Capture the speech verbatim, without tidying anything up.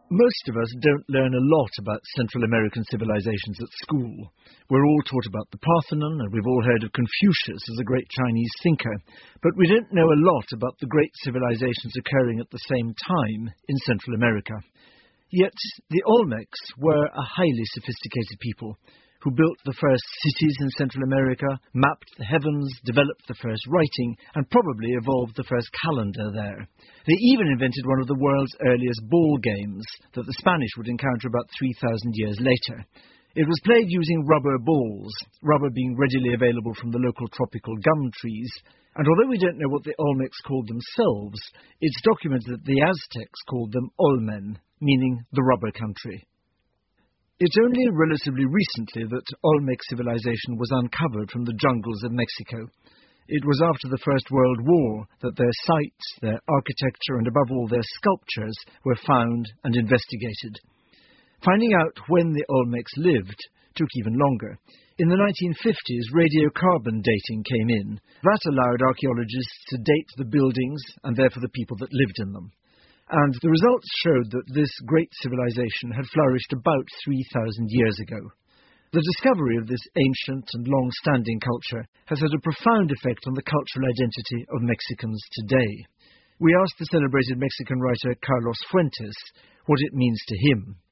Most of us don't learn a lot about Central American civilizations at school. We're all taught about the Parthenon, and we've all heard of Confucius as a great Chinese thinker, but we don't know a lot about the great civilizations occurring at the same time in Central America. Yet the Olmecs were a highly sophisticated people who built the first cities in Central America, mapped the heavens, developed the first writing, and probably evolved the first calendar there. They even invented one of the world's earliest ball games that the Spanish would encounter about three thousand years later. It was played using rubber balls, rubber being readily available from the local tropical gum trees, and although we don't know what the Olmecs called themselves, it's documented that the Aztecs called them Olmen, meaning the rubber country. It's only relatively recently that Olmec civilization was uncovered from the jungles of Mexico. It was after the First World War that their sites, their architecture, and above all their sculptures were found and investigated. Finding out when the Olmecs lived took even longer. In the nineteen fifties, radiocarbon dating came in. That allowed archaeologists to date the buildings and therefore the people that lived in them. And the results showed that this great civilization had flourished about three thousand years ago. The discovery of this ancient and long-standing culture has had a profound effect on the cultural identity of Mexicans today. We asked the celebrated Mexican writer Carlos Fuentes what it means to him.